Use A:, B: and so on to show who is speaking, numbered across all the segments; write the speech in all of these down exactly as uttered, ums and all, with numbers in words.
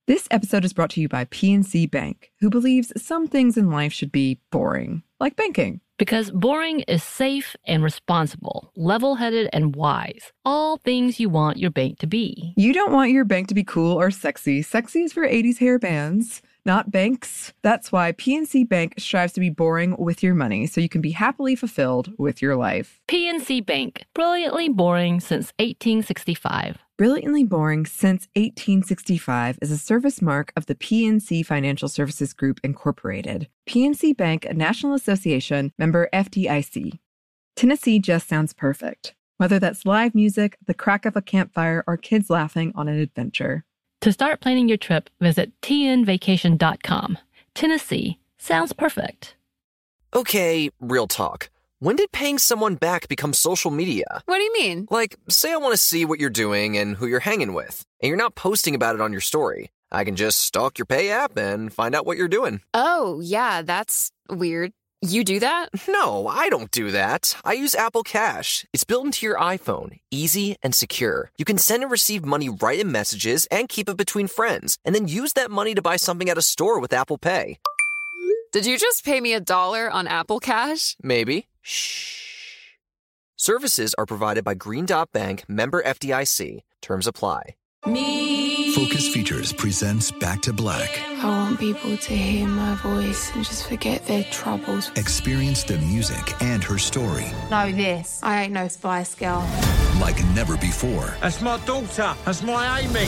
A: This episode is brought to you by P N C Bank, who believes some things in life should be boring, like banking.
B: Because boring is safe and responsible, level-headed and wise. All things you want your bank to be.
A: You don't want your bank to be cool or sexy. Sexy is for eighties hair bands, not banks. That's why P N C Bank strives to be boring with your money, so you can be happily fulfilled with your life.
B: P N C Bank, brilliantly boring since eighteen sixty-five.
A: Brilliantly Boring Since eighteen sixty-five is a service mark of the P N C Financial Services Group, Incorporated. P N C Bank, a National Association, member F D I C. Tennessee just sounds perfect, whether that's live music, the crack of a campfire, or kids laughing on an adventure.
B: To start planning your trip, visit T N vacation dot com. Tennessee sounds perfect.
C: Okay, real talk. When did paying someone back become social media?
D: What do you mean?
C: Like, say I want to see what you're doing and who you're hanging with, and you're not posting about it on your story. I can just stalk your Pay app and find out what you're doing.
D: Oh, yeah, that's weird. You do that?
C: No, I don't do that. I use Apple Cash. It's built into your iPhone, easy and secure. You can send and receive money right in Messages and keep it between friends, and then use that money to buy something at a store with Apple Pay.
D: Did you just pay me a dollar on Apple Cash?
C: Maybe. Shh. Services are provided by Green Dot Bank, member F D I C. Terms apply.
E: Me. Focus Features presents Back to Black.
F: I want people to hear my voice and just forget their troubles.
E: Experience the music and her story.
F: Know this. I ain't no Spice Girl.
E: Like never before.
G: That's my daughter. That's my Amy.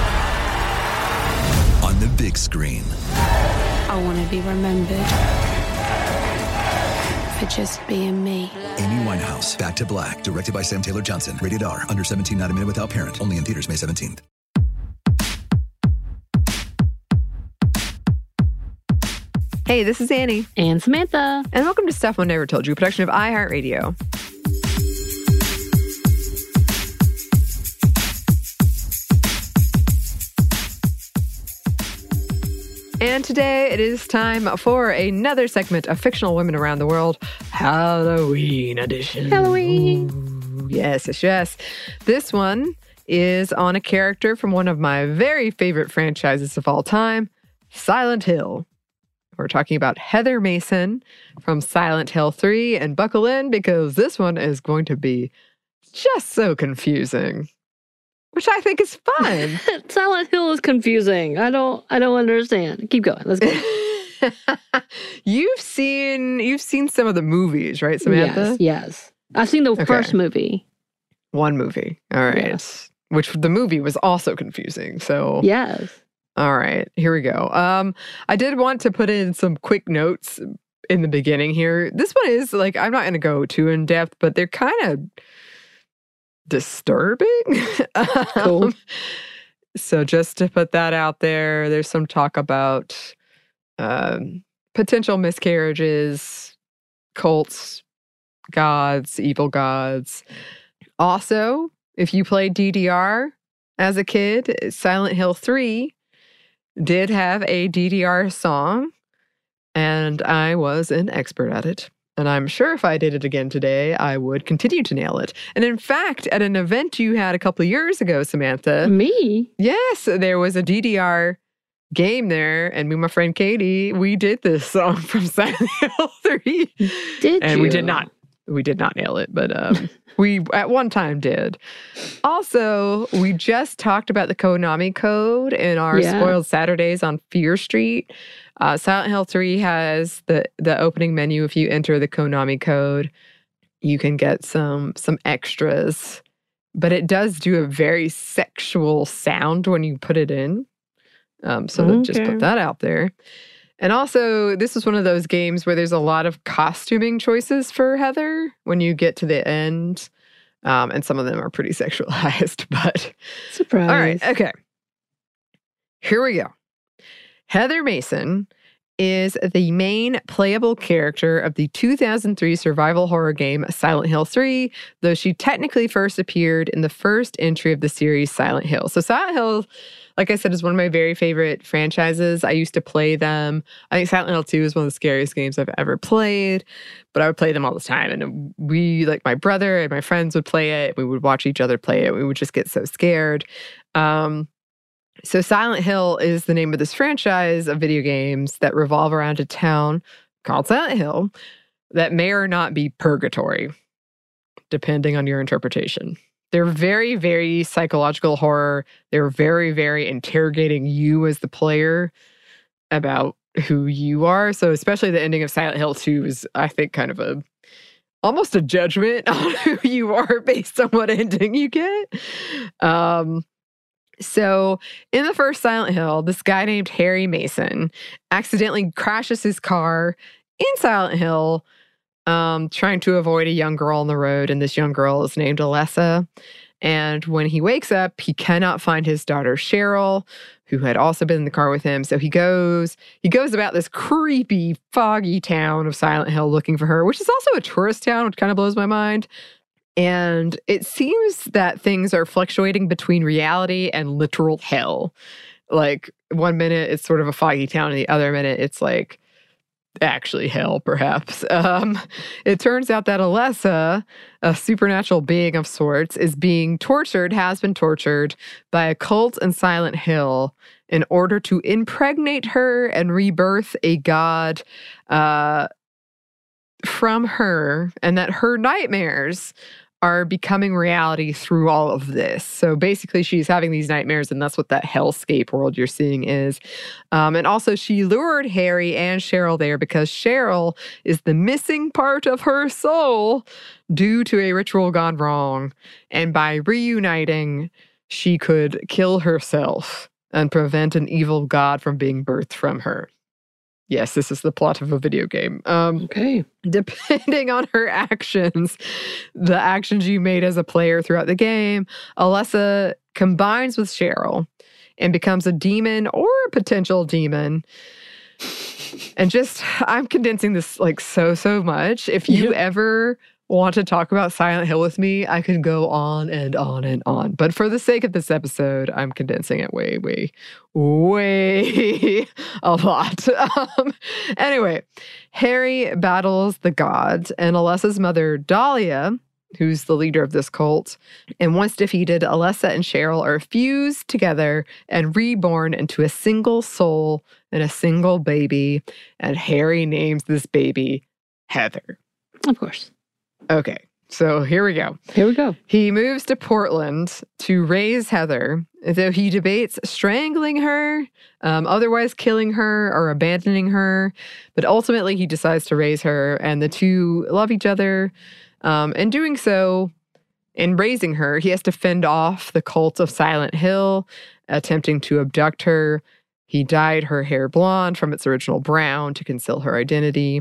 E: On the big screen.
F: I want to be remembered for just being me.
E: Amy Winehouse, Back to Black, directed by Sam Taylor Johnson. Rated R, under seventeen, not a minute without parent. Only in theaters May seventeenth.
A: Hey, this is Annie.
B: And Samantha.
A: And welcome to Stuff One Never Told You, a production of iHeartRadio. And today it is time for another segment of Fictional Women Around the World, Halloween edition.
B: Halloween.
A: Ooh, yes, yes, yes. This one is on a character from one of my very favorite franchises of all time, Silent Hill. We're talking about Heather Mason from Silent Hill three, and buckle in because this one is going to be just so confusing. Which I think is fun.
B: Silent Hill is confusing. I don't I don't understand. Keep going. Let's go.
A: You've seen you've seen some of the movies, right, Samantha?
B: Yes, yes. I've seen the
A: Okay.
B: first movie.
A: One movie. All right.
B: Yes.
A: Which the movie was also confusing. So
B: Yes.
A: all right, here we go. Um, I did want to put in some quick notes in the beginning here. This one is like, I'm not gonna go too in depth, but they're kind of disturbing.
B: Cool.
A: um, so just to put that out there, there's some talk about um, potential miscarriages, cults, gods, evil gods. Also, if you played D D R as a kid, Silent Hill three did have a D D R song, and I was an expert at it. And I'm sure if I did it again today, I would continue to nail it. And in fact, at an event you had a couple of years ago, Samantha.
B: Me?
A: Yes, there was a D D R game there. And me and my friend Katie, we did this song from Silent Hill three.
B: Did
A: and
B: you?
A: we did not. We did not nail it, but um, we at one time did. Also, we just talked about the Konami code in our
B: Yeah.
A: Spoiled Saturdays on Fear Street. Uh, Silent Hill three has the the opening menu. If you enter the Konami code, you can get some some extras. But it does do a very sexual sound when you put it in. Um, so
B: Okay.
A: just put that out there. And also, this is one of those games where there's a lot of costuming choices for Heather when you get to the end. Um, and some of them are pretty sexualized, but...
B: Surprise.
A: All right, okay. Here we go. Heather Mason is the main playable character of the two thousand three survival horror game Silent Hill three, though she technically first appeared in the first entry of the series Silent Hill. So Silent Hill, like I said, is one of my very favorite franchises. I used to play them. I think Silent Hill two is one of the scariest games I've ever played, but I would play them all the time. And we, like my brother and my friends would play it. We would watch each other play it. We would just get so scared. Um, So Silent Hill is the name of this franchise of video games that revolve around a town called Silent Hill that may or not be purgatory, depending on your interpretation. They're very, very psychological horror. They're very, very interrogating you as the player about who you are. So especially the ending of Silent Hill two is, I think, kind of a almost a judgment on who you are based on what ending you get. Um, so in the first Silent Hill, this guy named Harry Mason accidentally crashes his car in Silent Hill, um, trying to avoid a young girl on the road. And this young girl is named Alessa. And when he wakes up, he cannot find his daughter Cheryl, who had also been in the car with him. So he goes, he goes about this creepy, foggy town of Silent Hill looking for her, which is also a tourist town, which kind of blows my mind. And it seems that things are fluctuating between reality and literal hell. Like one minute it's sort of a foggy town, and the other minute it's like actually hell, perhaps. Um, it turns out that Alessa, a supernatural being of sorts, is being tortured, has been tortured by a cult in Silent Hill in order to impregnate her and rebirth a god uh, from her, and that her nightmares are becoming reality through all of this. So basically she's having these nightmares, and that's what that hellscape world you're seeing is. Um, and also she lured Harry and Cheryl there because Cheryl is the missing part of her soul due to a ritual gone wrong. And by reuniting, she could kill herself and prevent an evil god from being birthed from her. Yes, this is the plot of a video game. Um,
H: okay.
A: Depending on her actions, the actions you made as a player throughout the game, Alessa combines with Cheryl and becomes a demon or a potential demon. And just, I'm condensing this like so, so much. If you yeah. ever want to talk about Silent Hill with me, I could go on and on and on. But for the sake of this episode, I'm condensing it way, way, way a lot. Um, anyway, Harry battles the gods, and Alessa's mother, Dahlia, who's the leader of this cult, and once defeated, Alessa and Cheryl are fused together and reborn into a single soul and a single baby, and Harry names this baby Heather.
H: Of course.
A: Okay, so here we go.
H: Here we go.
A: He moves to Portland to raise Heather, though he debates strangling her, um, otherwise killing her or abandoning her. But ultimately, he decides to raise her, and the two love each other. Um, and doing so, in raising her, he has to fend off the cult of Silent Hill, attempting to abduct her. He dyed her hair blonde from its original brown to conceal her identity.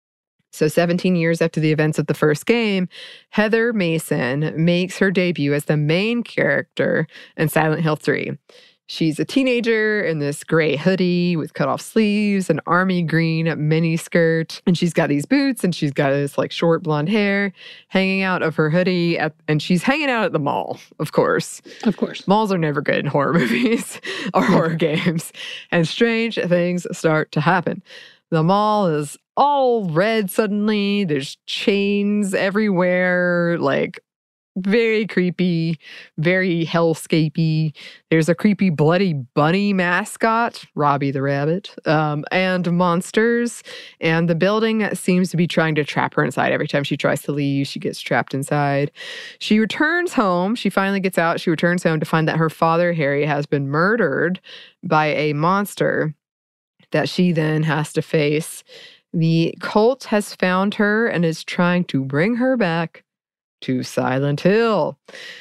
A: So seventeen years after the events of the first game, Heather Mason makes her debut as the main character in Silent Hill three. She's a teenager in this gray hoodie with cut-off sleeves, an army green mini skirt, and she's got these boots, and she's got this like short blonde hair hanging out of her hoodie, at, and she's hanging out at the mall, of course.
H: Of course.
A: Malls are never good in horror movies or horror games, and strange things start to happen. The mall is all red suddenly. There's chains everywhere, like very creepy, very hellscapey. There's a creepy bloody bunny mascot, Robbie the rabbit, um, and monsters. And the building seems to be trying to trap her inside. Every time she tries to leave, she gets trapped inside. She returns home. She finally gets out. She returns home to find that her father, Harry, has been murdered by a monster that she then has to face. The cult has found her and is trying to bring her back to Silent Hill.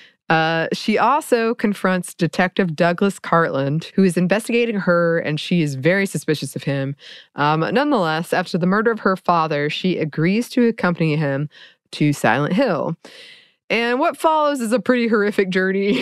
A: Uh, she also confronts Detective Douglas Cartland, who is investigating her, and she is very suspicious of him. Um, nonetheless, after the murder of her father, she agrees to accompany him to Silent Hill. And what follows is a pretty horrific journey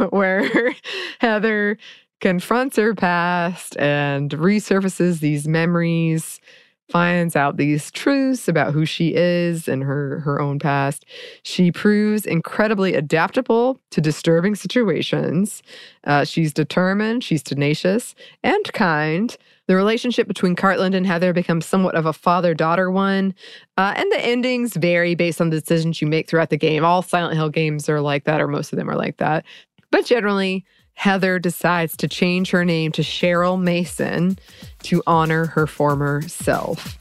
A: where Heather confronts her past and resurfaces these memories, finds out these truths about who she is and her, her own past. She proves incredibly adaptable to disturbing situations. Uh, she's determined, she's tenacious, and kind. The relationship between Cartland and Heather becomes somewhat of a father-daughter one, uh, and the endings vary based on the decisions you make throughout the game. All Silent Hill games are like that, or most of them are like that. But generally, Heather decides to change her name to Cheryl Mason to honor her former self.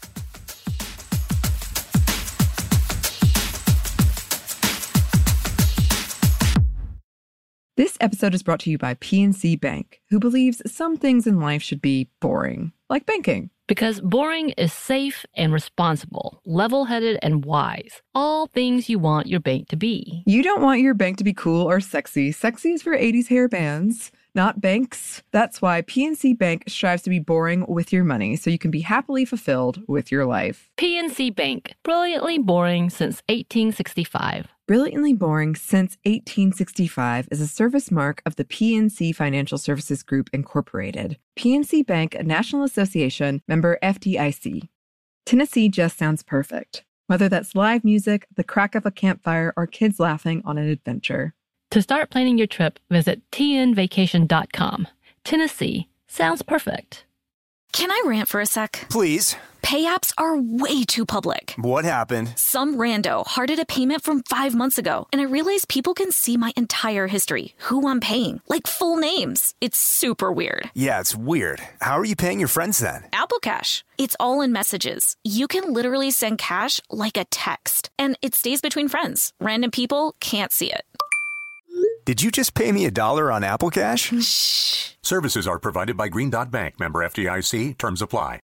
A: This episode is brought to you by P N C Bank, who believes some things in life should be boring, like banking.
B: Because boring is safe and responsible, level-headed and wise. All things you want your bank to be.
A: You don't want your bank to be cool or sexy. Sexy is for eighties hair bands, not banks. That's why P N C Bank strives to be boring with your money so you can be happily fulfilled with your life.
B: P N C Bank, brilliantly boring since eighteen sixty-five.
A: Brilliantly Boring Since eighteen sixty-five is a service mark of the P N C Financial Services Group, Incorporated. P N C Bank, a National Association, member F D I C. Tennessee just sounds perfect. Whether that's live music, the crack of a campfire, or kids laughing on an adventure.
B: To start planning your trip, visit T N vacation dot com. Tennessee sounds perfect.
H: Can I rant for a sec?
I: Please.
H: Pay apps are way too public.
I: What happened?
H: Some rando hearted a payment from five months ago, and I realized people can see my entire history, who I'm paying, like full names. It's super weird.
I: Yeah, it's weird. How are you paying your friends then?
H: Apple Cash. It's all in messages. You can literally send cash like a text, and it stays between friends. Random people can't see it.
I: Did you just pay me a dollar on Apple Cash?
H: Shh.
J: Services are provided by Green Dot Bank, member F D I C. Terms apply.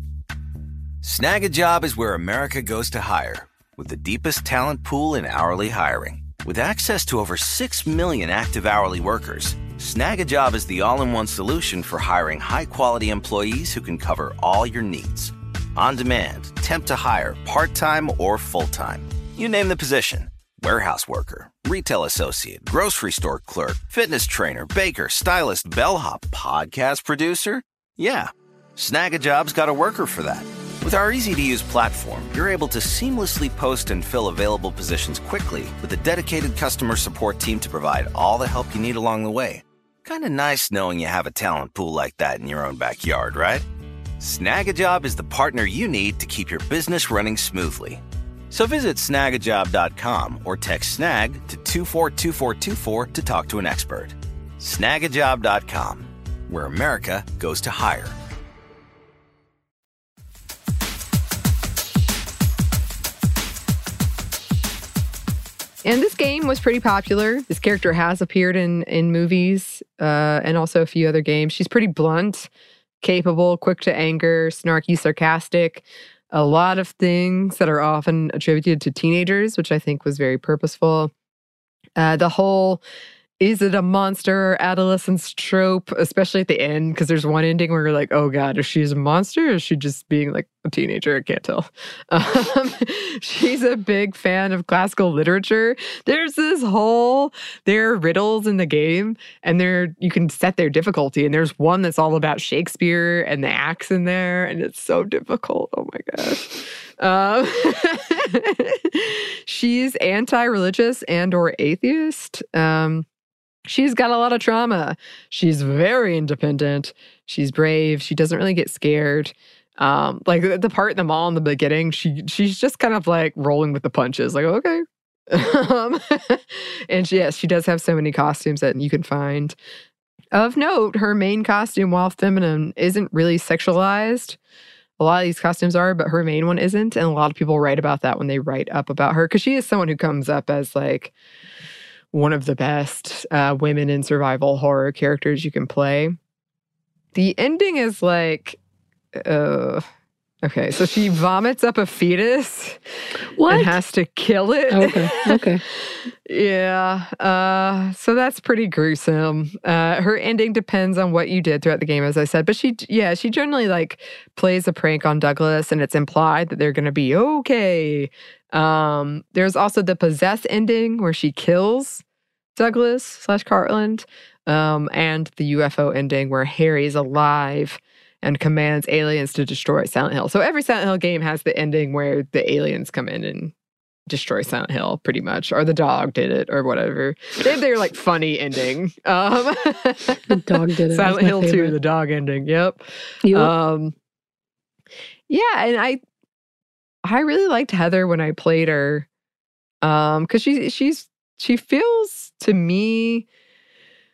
K: Snag a Job is where America goes to hire, with the deepest talent pool in hourly hiring. With access to over six million active hourly workers, Snag a Job is the all-in-one solution for hiring high-quality employees who can cover all your needs. On demand, temp to hire, part-time or full-time. You name the position. Warehouse worker, retail associate, grocery store clerk, fitness trainer, baker, stylist, bellhop, podcast producer. Yeah, Snag a Job's got a worker for that. With our easy-to-use platform, you're able to seamlessly post and fill available positions quickly with a dedicated customer support team to provide all the help you need along the way. Kind of nice knowing you have a talent pool like that in your own backyard, right? Snag a Job is the partner you need to keep your business running smoothly. So visit snag a job dot com or text SNAG to two four two four two four to talk to an expert. snag a job dot com, where America goes to hire.
A: And this game was pretty popular. This character has appeared in, in movies uh, and also a few other games. She's pretty blunt, capable, quick to anger, snarky, sarcastic. A lot of things that are often attributed to teenagers, which I think was very purposeful. Uh, the whole, is it a monster or adolescence trope, especially at the end, because there's one ending where you're like, oh God, is she a monster or is she just being like a teenager? I can't tell. Um, she's a big fan of classical literature. There's this whole, there are riddles in the game and there you can set their difficulty. And there's one that's all about Shakespeare and the acts in there. And it's so difficult. Oh my gosh. Um, she's anti-religious and or atheist. Um, She's got a lot of trauma. She's very independent. She's brave. She doesn't really get scared. Um, like the part in the mall in the beginning, she she's just kind of like rolling with the punches. Like, okay. um, and she, yes, she does have so many costumes that you can find. Of note, her main costume, while feminine, isn't really sexualized. A lot of these costumes are, but her main one isn't. And a lot of people write about that when they write up about her. Because she is someone who comes up as like one of the best uh, women in survival horror characters you can play. The ending is like, uh, okay, so she vomits up a fetus
F: what?
A: and has to kill it.
F: Okay, okay.
A: Yeah, uh, so that's pretty gruesome. Uh, her ending depends on what you did throughout the game, as I said. But she, yeah, she generally like plays a prank on Douglas, and it's implied that they're going to be okay. Um, there's also the possess ending where she kills Douglas slash Cartland, um, and the U F O ending where Harry's alive and commands aliens to destroy Silent Hill. So every Silent Hill game has the ending where the aliens come in and destroy Silent Hill, pretty much, or the dog did it, or whatever. They have their like funny ending. Um,
F: the dog did it.
A: Silent Hill two, the dog ending. Yep.
F: Yep.
A: Um, yeah, and I. I really liked Heather when I played her, um, because she she's she feels to me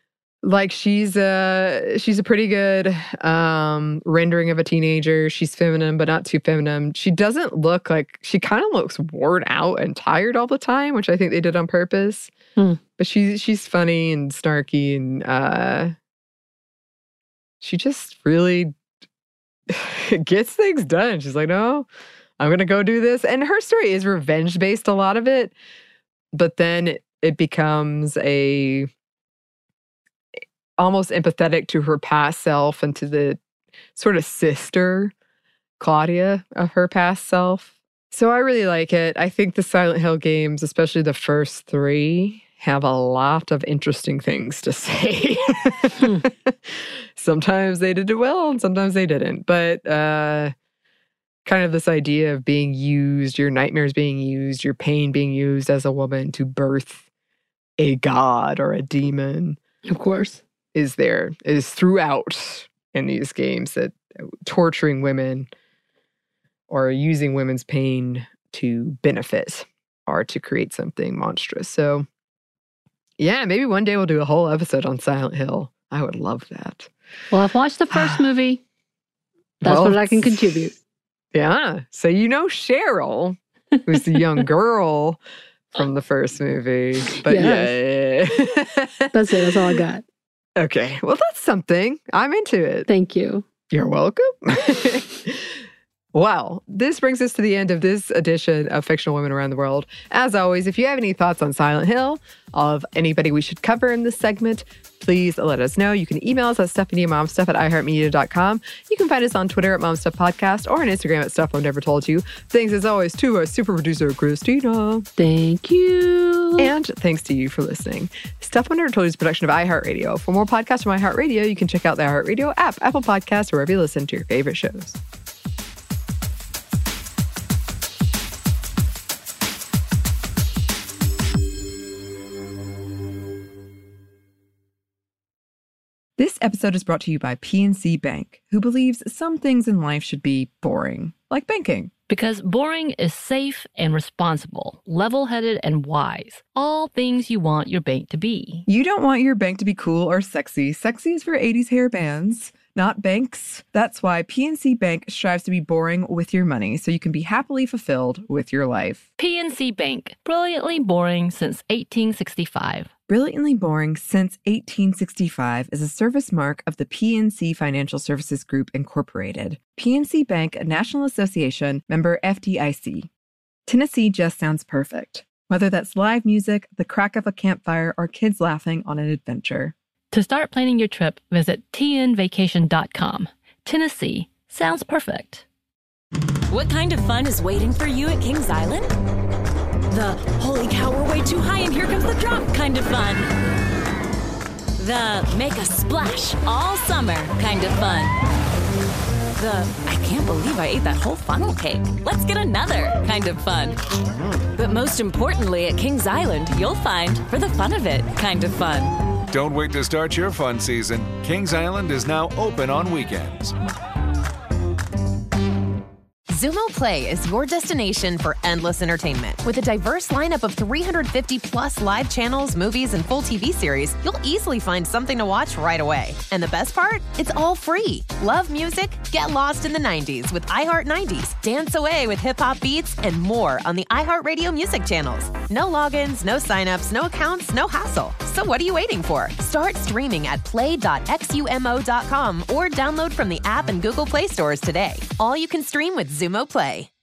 A: Like she's a she's a pretty good um, rendering of a teenager. She's feminine, but not too feminine. She doesn't look like she kind of looks worn out and tired all the time, which I think they did on purpose.
L: Hmm.
A: But she's she's funny and snarky, and uh, she just really gets things done. She's like, no, I'm gonna go do this. And her story is revenge based, a lot of it, but then it, it becomes a almost empathetic to her past self and to the sort of sister, Claudia, of her past self. So I really like it. I think the Silent Hill games, especially the first three, have a lot of interesting things to say. hmm. Sometimes they did it well and sometimes they didn't. But uh, kind of this idea of being used, your nightmares being used, your pain being used as a woman to birth a god or a demon.
L: Of course.
A: Is there, is throughout in these games, that torturing women or using women's pain to benefit or to create something monstrous. So, yeah, maybe one day we'll do a whole episode on Silent Hill. I would love that.
L: Well, I've watched the first movie. That's well, what I can contribute.
A: Yeah. So you know Cheryl, who's the young girl from the first movie. But yes. yeah.
L: That's it. That's all I got.
A: Okay. Well, that's something. I'm into it.
L: Thank you.
A: You're welcome. Well, this brings us to the end of this edition of Fictional Women Around the World. As always, if you have any thoughts on Silent Hill, of anybody we should cover in this segment, please let us know. You can email us at stephaniemomstuff at i heart media dot com. You can find us on Twitter at momstuffpodcast or on Instagram at Stuff I've Never Told You. Thanks, as always, to our super producer, Christina.
L: Thank you.
A: And thanks to you for listening. Stuff I've Never Told You is a production of iHeartRadio. For more podcasts from iHeartRadio, you can check out the iHeartRadio app, Apple Podcasts, or wherever you listen to your favorite shows.
M: This episode is brought to you by P N C Bank, who believes some things in life should be boring, like banking.
B: Because boring is safe and responsible, level-headed and wise. All things you want your bank to be.
M: You don't want your bank to be cool or sexy. Sexy is for eighties hair bands, not banks. That's why P N C Bank strives to be boring with your money so you can be happily fulfilled with your life.
B: P N C Bank, brilliantly boring since eighteen sixty-five.
M: Brilliantly Boring Since eighteen sixty-five is a service mark of the P N C Financial Services Group, Incorporated. P N C Bank, a National Association, member F D I C. Tennessee just sounds perfect. Whether that's live music, the crack of a campfire, or kids laughing on an adventure.
B: To start planning your trip, visit T N vacation dot com. Tennessee sounds perfect.
N: What kind of fun is waiting for you at Kings Island? The holy cow, we're way too high and here comes the drop kind of fun. The make a splash all summer kind of fun. The I can't believe I ate that whole funnel cake. Let's get another kind of fun. But most importantly, at Kings Island, you'll find for the fun of it kind of fun.
O: Don't wait to start your fun season. Kings Island is now open on weekends.
P: Xumo Play is your destination for endless entertainment. With a diverse lineup of three hundred fifty plus live channels, movies, and full T V series, you'll easily find something to watch right away. And the best part? It's all free. Love music? Get lost in the nineties with iHeart nineties. Dance away with hip-hop beats and more on the iHeartRadio music channels. No logins, no signups, no accounts, no hassle. So what are you waiting for? Start streaming at play dot xumo dot com or download from the app and Google Play stores today. All you can stream with Xumo Play.